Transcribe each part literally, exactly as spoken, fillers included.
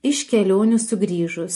Iš kelionių sugrįžus.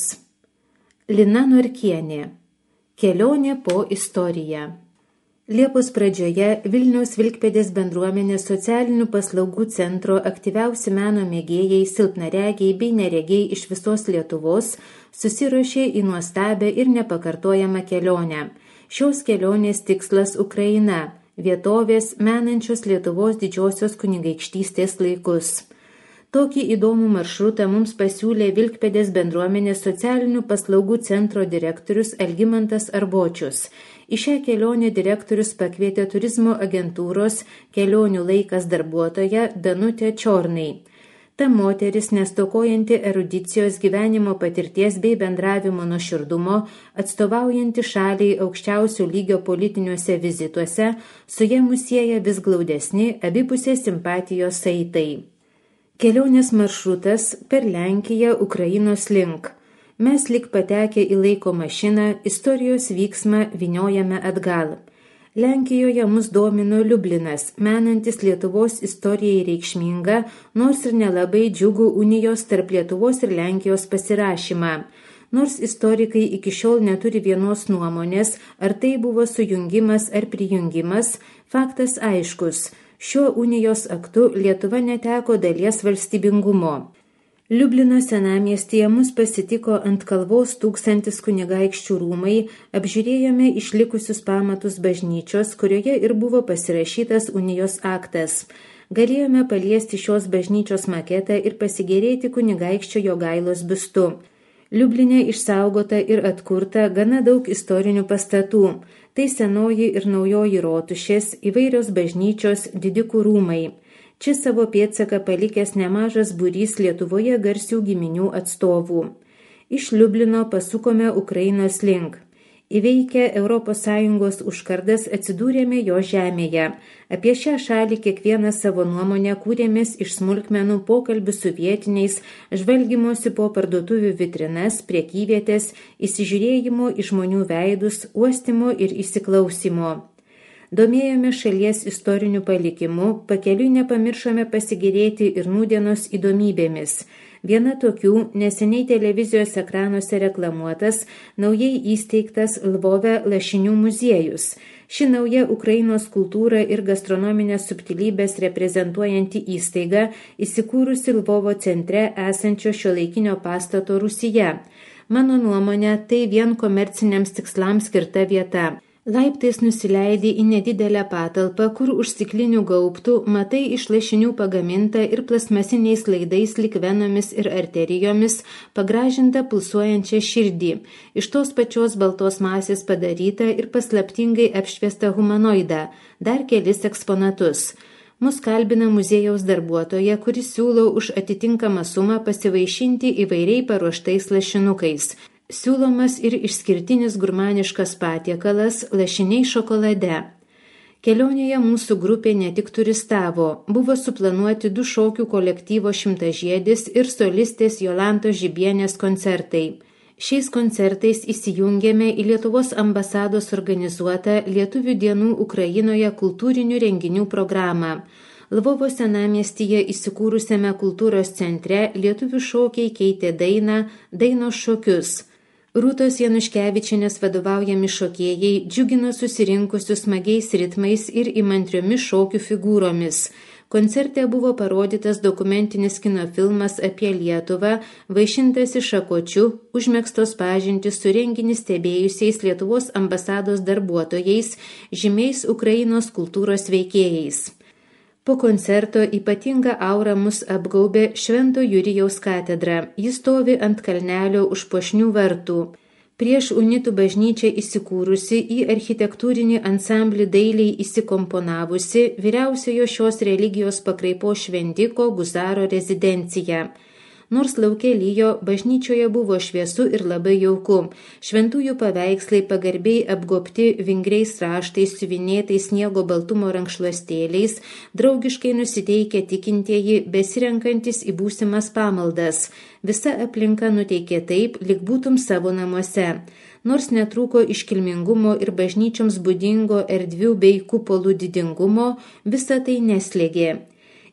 Lina Norkienė. Kelionė po istoriją. Liepos pradžioje Vilniaus Vilkpėdės bendruomenės socialinių paslaugų centro aktyviausi meno mėgėjai, silpnaregiai bei neregiai iš visos Lietuvos susiruošė į nuostabią ir nepakartojamą kelionę. Šios kelionės tikslas Ukraina, vietovės menančios Lietuvos didžiosios kunigaikštystės laikus. Tokį įdomų maršrutą mums pasiūlė Vilkpėdės bendruomenės socialinių paslaugų centro direktorius Algimantas Arbočius. Į šią kelionę direktorius pakvietė turizmo agentūros Kelionių laikas darbuotoją Danutę Čiornai. Ta moteris, nestokojanti erudicijos, gyvenimo patirties bei bendravimo nuoširdumo, atstovaujanti šaliai aukščiausio lygio politiniuose vizituose, su ja mus sieja vis glaudesni abipusės simpatijos saitai. Kelionės maršrutas per Lenkiją Ukrainos link. Mes lik patekę į laiko mašiną, istorijos vyksmą vyniojame atgal. Lenkijoje mus domino Liublinas, menantis Lietuvos istorijai reikšmingą, nors ir nelabai džiugų unijos tarp Lietuvos ir Lenkijos pasirašymą. Nors istorikai iki šiol neturi vienos nuomonės, ar tai buvo sujungimas ar prijungimas, faktas aiškus. Šiuo unijos aktu Lietuva neteko dalies valstybingumo. Liublino senamiestyje mus pasitiko ant kalvos tūkstantis kunigaikščių rūmai, apžiūrėjome išlikusius pamatus bažnyčios, kurioje ir buvo pasirašytas unijos aktas. Galėjome paliesti šios bažnyčios maketą ir pasigėrėti kunigaikščio Jogailos biustu. Liubline išsaugota ir atkurta gana daug istorinių pastatų. Tai senoji ir naujoji rotušės, įvairios bažnyčios, didikų rūmai. Čia savo pėdsaką palikęs nemažas būrys Lietuvoje garsių giminių atstovų. Iš Liublino pasukome Ukrainos link. Įveikę Europos Sąjungos užkardas atsidūrėme jo žemėje. Apie šią šalį kiekvieną savo nuomonę kūrėmės iš smulkmenų, pokalbių su vietiniais, žvalgymosi po parduotuvių vitrinas, prekyvietės, įsižiūrėjimo į žmonių veidus, uostymo ir įsiklausimo. Domėjome šalies istoriniu palikimu, pakeliui nepamiršome pasigėrėti ir nūdienos įdomybėmis. Viena tokių neseniai televizijos ekranuose reklamuotas, naujai įsteigtas Lvove lašinių muziejus. Ši nauja Ukrainos kultūrą ir gastronominės subtilybės reprezentuojanti įstaiga įsikūrusi Lvovo centre esančio šiuolaikinio pastato rūsyje. Mano nuomonė, tai vien komerciniams tikslams skirta vieta. Laiptais nusileidi į nedidelę patalpą, kur už stiklinių gaubtų matai iš lašinių pagamintą ir plasmasiniais laidais lyg venomis ir arterijomis pagražintą pulsuojančią širdį, iš tos pačios baltos masės padarytą ir paslaptingai apšviestą humanoidą, dar kelis eksponatus. Mus kalbina muziejaus darbuotoja, kuris siūlo už atitinkamą sumą pasivaišinti įvairiai paruoštais lašinukais. Siūlomas ir išskirtinis gurmaniškas patiekalas lašiniai šokolade. Kelionėje mūsų grupė ne tik turistavo, buvo suplanuoti du šokių kolektyvo Šimtažiedis ir solistės Jolantos Žibienės koncertai. Šiais koncertais įsijungėme į Lietuvos ambasados organizuotą Lietuvių dienų Ukrainoje kultūrinių renginių programą. Lvovo senamiestyje įsikūrusiame kultūros centre lietuvių šokiai keitė dainą Dainos šokius. Rūtos Januškevičienės vadovaujami šokėjai džiugino susirinkusius smagiais ritmais ir įmantriomis šokių figūromis. Koncerte buvo parodytas dokumentinis kino filmas apie Lietuvą, vaišintasi šakočiu, užmegztos pažintys su renginį stebėjusiais Lietuvos ambasados darbuotojais, žymiais Ukrainos kultūros veikėjais. Po koncerto ypatinga aura mus apgaubė Švento Jurijaus katedra. Jis stovi ant kalnelio už puošnių vartų. Prieš unitų bažnyčią įsikūrusi į architektūrinį ansamblį dailiai įsikomponavusi vyriausiojo šios religijos pakraipos šventiko Guzaro rezidencija. Nors lauke lyjo, bažnyčioje buvo šviesu ir labai jauku. Šventųjų paveikslai pagarbiai apgobti vingriais raštais, siuvinėtais sniego baltumo rankšluostėliais, draugiškai nusiteikę tikintieji, besirenkantis į būsimas pamaldas. Visa aplinka nuteikė taip, lyg būtum savo namuose. Nors netrūko iškilmingumo ir bažnyčioms būdingo erdvių bei kupolų didingumo, visa tai neslėgė.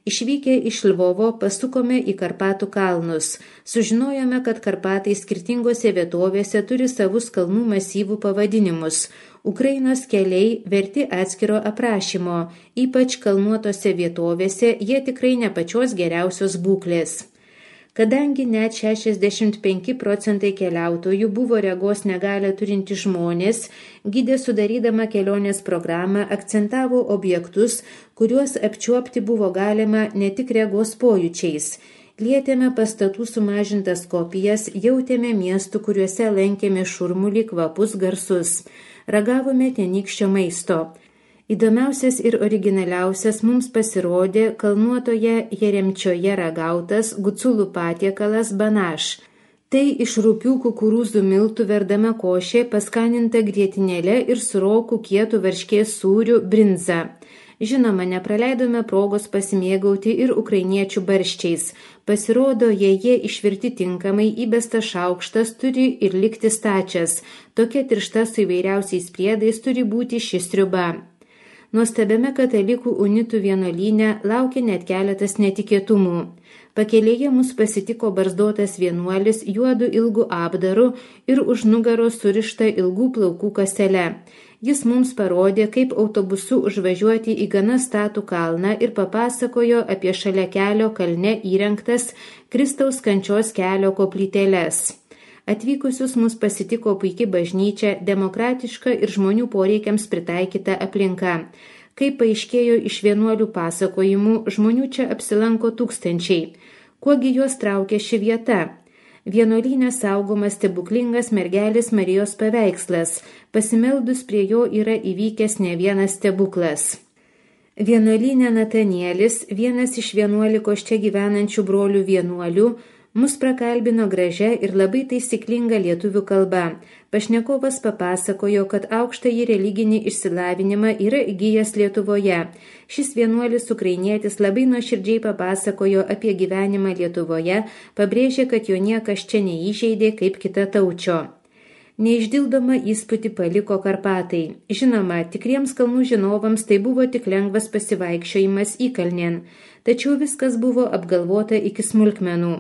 Išvykę iš Lvovo pasukome į Karpatų kalnus. Sužinojome, kad Karpatai skirtingose vietovėse turi savus kalnų masyvų pavadinimus. Ukrainos keliai verti atskiro aprašymo, ypač kalnuotose vietovėse jie tikrai ne pačios geriausios būklės. Kadangi net šešiasdešimt penki procentai keliautojų buvo regos negalią turinti žmonės, gidė sudarydama kelionės programą akcentavo objektus, kuriuos apčiuopti buvo galima ne tik regos pojūčiais. Lietėme pastatų sumažintas kopijas, jautėme miestų, kuriuose lankėme šurmulį, kvapus, garsus. Ragavome tenykščio maisto. Įdomiausias ir originaliausias mums pasirodė kalnuotoje Jeremčioje ragautas guculų patiekalas banaš. Tai iš rupių kukurūzų miltų verdama košė paskaninta grietinėle ir su roku kietų varškės sūriu brinza. Žinoma, nepraleidome progos pasimėgauti ir ukrainiečių barščiais. Pasirodo, jei jie išvirti tinkamai, įbestas šaukštas turi ir likti stačias. Tokia tiršta su įvairiausiais priedais turi būti ši sriuba. Nuostabiame katalikų unitų vienuolyne laukė net keletas netikėtumų. Pakelėje mus pasitiko barzdotas vienuolis juodu ilgu apdaru ir už nugaros surišta ilgų plaukų kasele. Jis mums parodė, kaip autobusu užvažiuoti į gana statų kalną ir papasakojo apie šalia kelio kalne įrengtas Kristaus kančios kelio koplytėles. Atvykusius mus pasitiko puiki bažnyčia, demokratiška ir žmonių poreikiams pritaikyta aplinka. Kaip paaiškėjo iš vienuolių pasakojimų, žmonių čia apsilanko tūkstančiai. Kuogi juos traukia ši vieta? Vienuolyne saugomas stebuklingas mergelės Marijos paveikslas. Pasimeldus prie jo yra įvykęs ne vienas stebuklas. Vienuolyne Natanielis, vienas iš vienuolikos čia gyvenančių brolių vienuolių, mus prakalbino gražia ir labai taisyklinga lietuvių kalba. Pašnekovas papasakojo, kad aukštąjį religinį išsilavinimą yra įgijęs Lietuvoje. Šis vienuolis ukrainietis labai nuoširdžiai papasakojo apie gyvenimą Lietuvoje, pabrėžė, kad jo niekas čia neįžeidė kaip kita taučio. Neišdildomą įspūdį paliko Karpatai. Žinoma, tikriems kalnų žinovams tai buvo tik lengvas pasivaikščiojimas įkalnėn, tačiau viskas buvo apgalvota iki smulkmenų.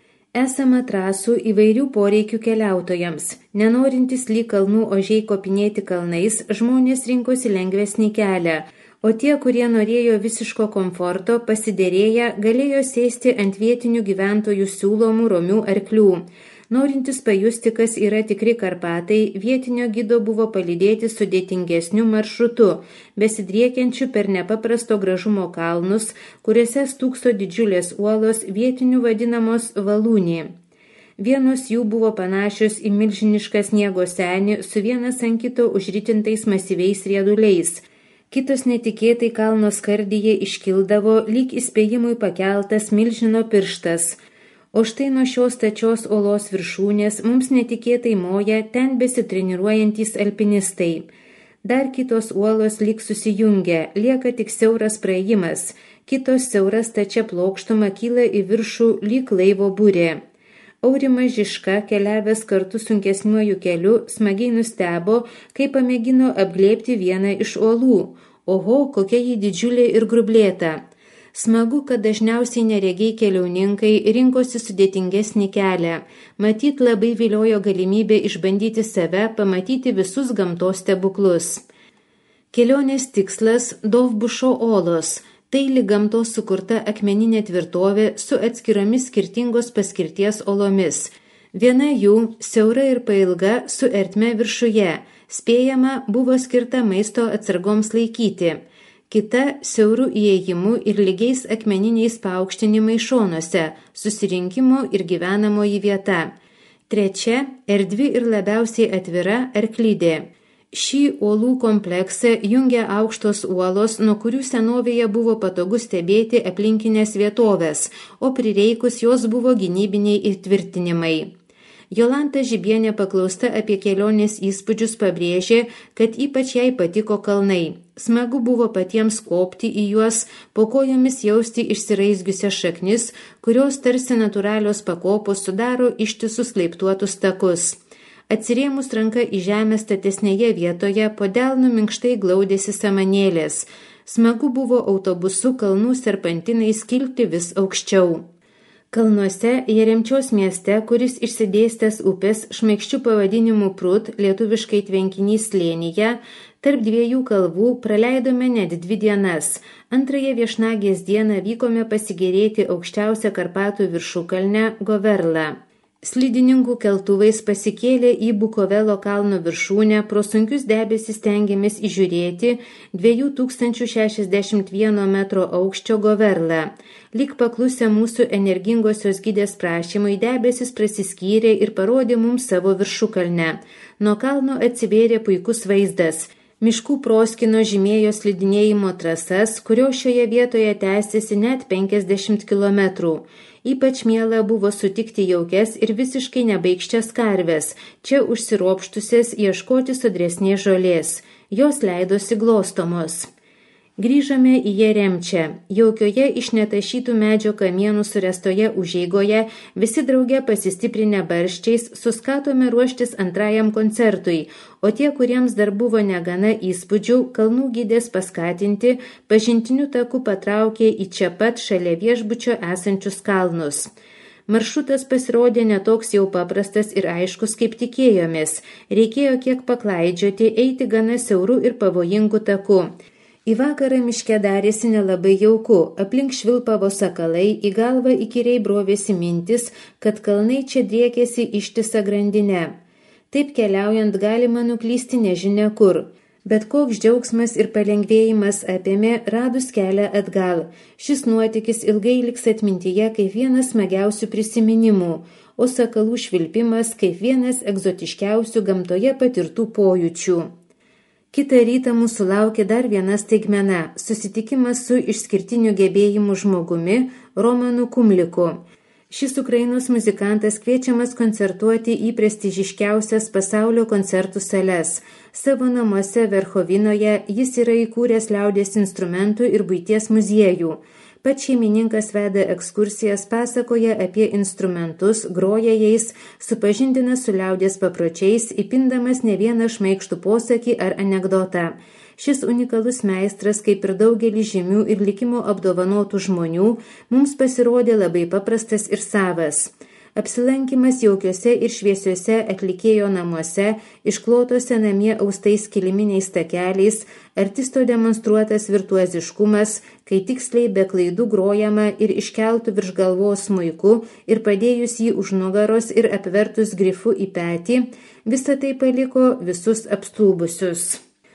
Esama trasų įvairių poreikių keliautojams. Nenorintis lyg kalnų ožiai kopinėti kalnais, žmonės rinkosi lengvesnį kelią, o tie, kurie norėjo visiško komforto, pasidėrėję, galėjo sėsti ant vietinių gyventojų siūlomų romių arklių. Norintis pajusti, kas yra tikri Karpatai, vietinio gido buvo palydėti sudėtingesniu maršrutu, besidriekiančiu per nepaprasto gražumo kalnus, kuriuose stūkso didžiulės uolos, vietinių vadinamos valūnė. Vienos jų buvo panašios į milžinišką sniego senį su vienas ant kito užritintais masyviais rieduliais. Kitos netikėtai kalno skardyje iškildavo, lyg įspėjimui pakeltas milžino pirštas. O štai nuo šios stačios olos viršūnės mums netikėtai moja ten besitreniruojantys alpinistai. Dar kitos uolos lyg susijungia, lieka tik siauras praėjimas, kitos siauras stačia plokštuma kyla į viršų lyg laivo burė. Aurimas Žižka, keliavęs kartu sunkesniuoju keliu, smagiai nustebo, kai pamėgino apglėbti vieną iš uolų. Oho, kokia ji didžiulė ir grublėta. Smagu, kad dažniausiai neregiai keliauninkai rinkosi sudėtingesnį kelią. Matyt, labai viliojo galimybė išbandyti save, pamatyti visus gamtos stebuklus. Kelionės tikslas – Dovbušo olos. Tai lyg gamtos sukurta akmeninė tvirtovė su atskiromis skirtingos paskirties olomis. Viena jų, siaura ir pailga, su ertme viršuje. Spėjama, buvo skirta maisto atsargoms laikyti. Kita siaurų įėjimų ir lygiais akmeniniais paaukštinimai šonuose, susirinkimo ir gyvenamoji vieta. Trečia, erdvi ir labiausiai atvira arklidė. Šį uolų kompleksą jungia aukštos uolos, nuo kurių senovėje buvo patogu stebėti aplinkinės vietovės, o prireikus jos buvo gynybiniai įtvirtinimai. Jolanta Žibienė paklausta apie kelionės įspūdžius pabrėžė, kad ypač jai patiko kalnai. Smagu buvo patiems kopti į juos, po kojomis jausti išsiraizgiusias šaknis, kurios tarsi natūralios pakopos sudaro ištisus laiptuotus takus. Atsirėmus ranka į žemę statesnėje vietoje, po delnu minkštai glaudėsi samanėlės. Smagu buvo autobusu kalnų serpantinais kilti vis aukščiau. Kalnuose Jeremčiaus mieste, kuris išsidėstęs upės šmaikščių pavadinimų Prut, lietuviškai tvenkinys slėnyje, tarp dviejų kalvų praleidome net dvi dienas. Antrąją viešnagės dieną vykome pasigėrėti aukščiausią Karpatų viršukalnę Goverlą. Slidininkų keltuvais pasikėlė į Bukovelo kalno viršūnę, pro sunkius debesis stengiamės įžiūrėti dviejų tūkstančių šešiasdešimt vieno metro aukščio Goverlą. Lyg paklusę mūsų energingosios gidės prašymui, debesis prasiskyrė ir parodė mums savo viršukalnę. Nuo kalno atsivėrė puikus vaizdas. Miškų proskino žymėjo slidinėjimo trasas, kurio šioje vietoje tęsėsi net penkiasdešimt kilometrų. Ypač miela buvo sutikti jaukias ir visiškai nebaigščias karves, čia užsiropštusias ieškoti sodresnės žolės. Jos leidosi glostomos. Grįžome į Jeremčią. Jaukioje iš netašytų medžio kamienų surestoje užeigoje visi drauge pasistiprinę barščiais suskatome ruoštis antrajam koncertui, o tie, kuriems dar buvo negana įspūdžių, kalnų gidės paskatinti, pažintiniu taku patraukė į čia pat šalia viešbučio esančius kalnus. Maršrutas pasirodė netoks jau paprastas ir aiškus, kaip tikėjomės. Reikėjo kiek paklaidžioti, eiti gana siauru ir pavojingu taku. Į vakarą miške darėsi nelabai jauku, aplink švilpavo sakalai, į galvą įkyriai brovėsi mintis, kad kalnai čia driekėsi ištisą grandinę. Taip keliaujant galima nuklysti nežinia kur, bet koks džiaugsmas ir palengvėjimas apėmė radus kelią atgal. Šis nuotykis ilgai liks atmintyje kaip vienas smagiausių prisiminimų, o sakalų švilpimas kaip vienas egzotiškiausių gamtoje patirtų pojūčių. Kitą rytą mūsų laukė dar viena staigmena – susitikimas su išskirtiniu gebėjimu žmogumi Romanu Kumliku. Šis Ukrainos muzikantas kviečiamas koncertuoti į prestižiškiausias pasaulio koncertų sales. Savo namuose Verchovinoje jis yra įkūręs liaudies instrumentų ir buities muziejų. Pats šeimininkas veda ekskursijas, pasakoja apie instrumentus, groja jais, supažindina su liaudies papročiais, įpindamas ne vieną šmaikštų posakį ar anekdotą. Šis unikalus meistras, kaip ir daugelis žymių ir likimo apdovanotų žmonių, mums pasirodė labai paprastas ir savas. Apsilankimas jaukiuose ir šviesiuose atlikėjo namuose, išklotose namie austais kiliminiais takeliais, artisto demonstruotas virtuoziškumas, kai tiksliai be klaidų grojama ir iškeltų virš galvos smuiku ir padėjus jį už nugaros ir apvertus grifu į petį, visą tai paliko visus apstulbusius.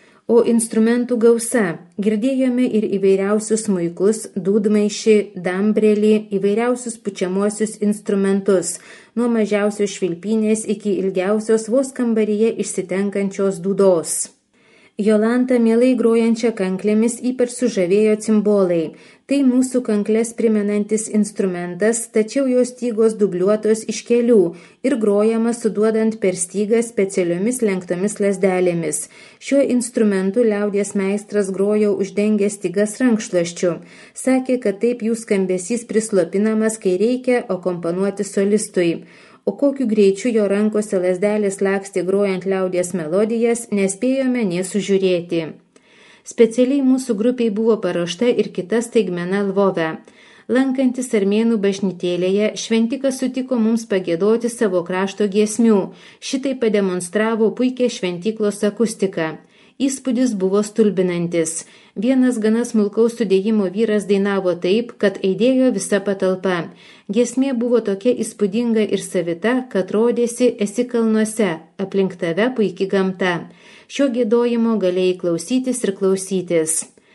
O instrumentų gausa. Girdėjome ir įvairiausius smuikus, dūdmaišį, dambrelį, įvairiausius pučiamuosius instrumentus, nuo mažiausios švilpynės iki ilgiausios vos kambaryje išsitenkančios dūdos. Jolanta mielai grojančia kanklėmis ypač sužavėjo cimbolai. Tai mūsų kanklės primenantis instrumentas, tačiau jos stygos dubliuotos iš kelių ir grojama suduodant per stygą specialiomis lenktomis lazdelėmis. Šiuo instrumentu liaudies meistras grojo uždengęs stygas rankšluosčiu. Sakė, kad taip jų skambesys prislopinamas, kai reikia akompanuoti solistui. O kokiu greičiu jo rankose lazdelės lakstė grojant liaudies melodijas, nespėjome nė sužiūrėti. Specialiai mūsų grupiai buvo paruošta ir kita staigmena Lvove. Lankantis armėnų bažnytėlėje, šventikas sutiko mums pagiedoti savo krašto giesmių. Šitai pademonstravo puikią šventyklos akustiką. Įspūdis buvo stulbinantis. Vienas gana smulkaus sudėjimo vyras dainavo taip, kad aidėjo visa patalpa. Giesmė buvo tokia įspūdinga ir savita, kad rodėsi esi kalnuose, aplink tave puiki gamta. Šio giedojimo galėjai klausytis ir klausytis.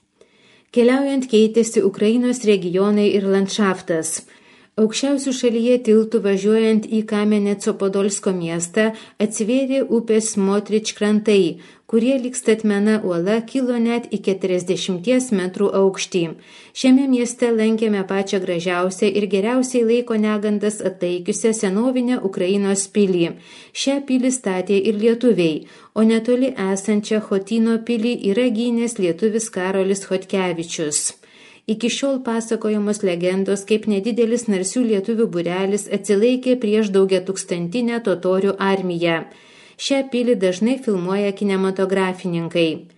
Keliaujant keitėsi Ukrainos regionai ir landšaftas. Aukščiausių šalyje tiltų važiuojant į Kameneco Podolsko miestą atsivėrė upės Motrič krantai, kurie lyg statmena uola kilo net į keturiasdešimties metrų aukštį. Šiame mieste lankėme pačią gražiausią ir geriausiai laiko negandas atlaikiusią senovinę Ukrainos pilį. Šią pilį statė ir lietuviai, o netoli esančią Chotyno pilį yra gynęs lietuvis Karolis Chodkevičius. Iki šiol pasakojamos legendos, kaip nedidelis narsių lietuvių būrelis atsilaikė prieš daugiatūkstantinę totorių armiją. Šią pilį dažnai filmuoja kinematografininkai.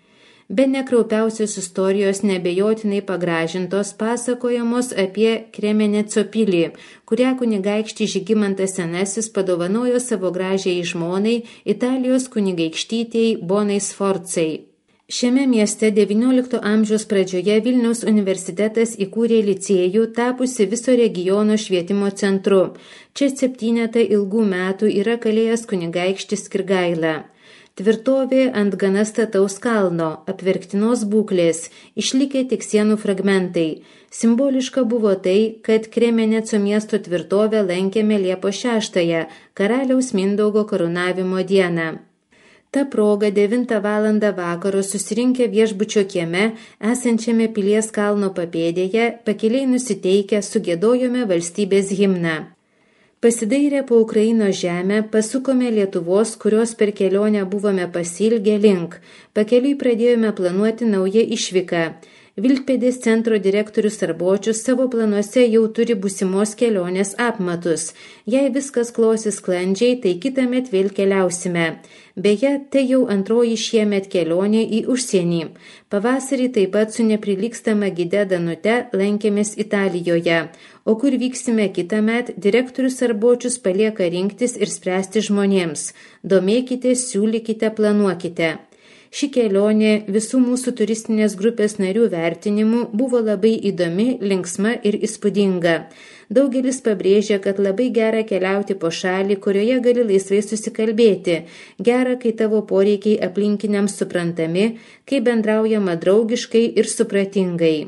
Be nekraupiausios istorijos nebejotinai pagražintos pasakojamos apie Kremeneco pilį, kurią kunigaikštį Žygimantas Senasis padovanojo savo gražiai žmonai Italijos kunigaikštytei Bonai Sforcai. Šiame mieste devyniolikto amžiaus pradžioje Vilniaus universitetas įkūrė licėjų, tapusi viso regiono švietimo centru. Čia septynetą ilgų metų yra kalėjęs kunigaikštis Kirgaila. Tvirtovė ant gana stataus kalno, apverktinos būklės, išlikę tik sienų fragmentai. Simboliška buvo tai, kad Kremeneco miesto tvirtovę lankėme Liepos šeštąją, karaliaus Mindaugo karūnavimo dieną. Ta proga devintą valandą vakaro susirinkę viešbučio kieme, esančiame Pilies kalno papėdėje, pakiliai nusiteikę sugėdojome valstybės himną. Pasidairę po Ukrainos žemę, pasukome Lietuvos, kurios per kelionę buvome pasilgę link. Pakeliui pradėjome planuoti naują išvyką. Vilkpėdės centro direktorius Arbočius savo planuose jau turi būsimos kelionės apmatus. Jei viskas klosis sklandžiai, tai kitąmet vėl keliausime. Beje, tai jau antroji šiemet kelionė į užsienį. Pavasarį taip pat su neprilygstama gide Danute lankėmės Italijoje. O kur vyksime kitąmet, direktorius Arbočius palieka rinktis ir spręsti žmonėms. Domėkitės, siūlykite, planuokite. Ši kelionė visų mūsų turistinės grupės narių vertinimų buvo labai įdomi, linksma ir įspūdinga. Daugelis pabrėžia, kad labai gera keliauti po šalį, kurioje gali laisvai susikalbėti. Gera, kai tavo poreikiai aplinkiniams suprantami, kai bendraujama draugiškai ir supratingai.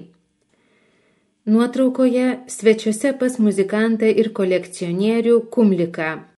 Nuotraukoje svečiuose pas muzikantą ir kolekcionierių Kumliką.